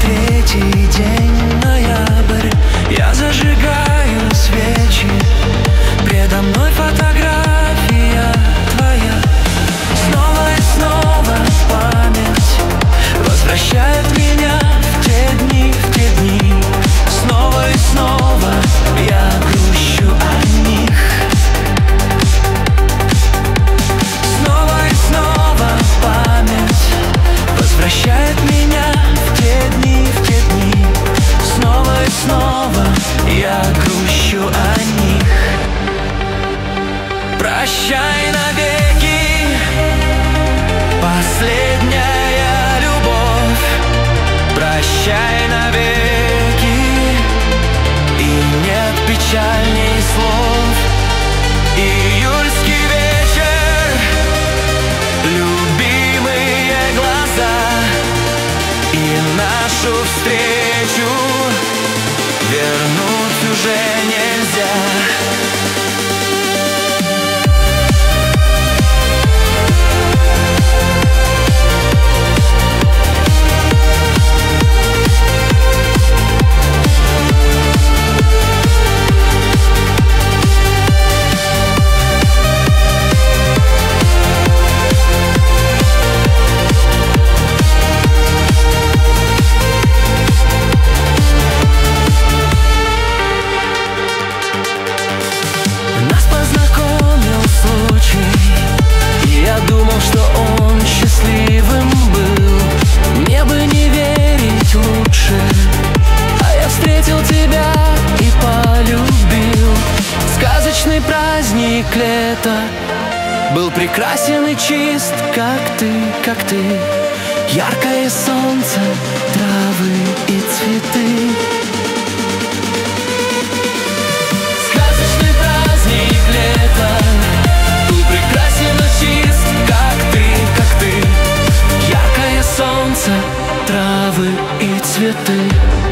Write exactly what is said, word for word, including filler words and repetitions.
третий день, ноябрь. Я зажигаю свечи, предо мной фотография твоя. Снова и снова память возвращает меня в те дни, в те дни. Снова и снова я грущу о них. Снова и снова память возвращает меня в те дни, в те дни. Снова и снова я грущу о них. Прощай навеки, последняя любовь. Прощай навеки, и нет печальней слов. Июльский вечер, любимые глаза, и нашу встречу вернуть уже нельзя. Я думал, что он счастливым был, мне бы не верить лучше. А я встретил тебя и полюбил. Сказочный праздник лета был прекрасен и чист, как ты, как ты. Яркое солнце, травы и цветы. Сказочный праздник лета был прекрасен и чист, как ты, как ты. Яркое солнце, травы и цветы.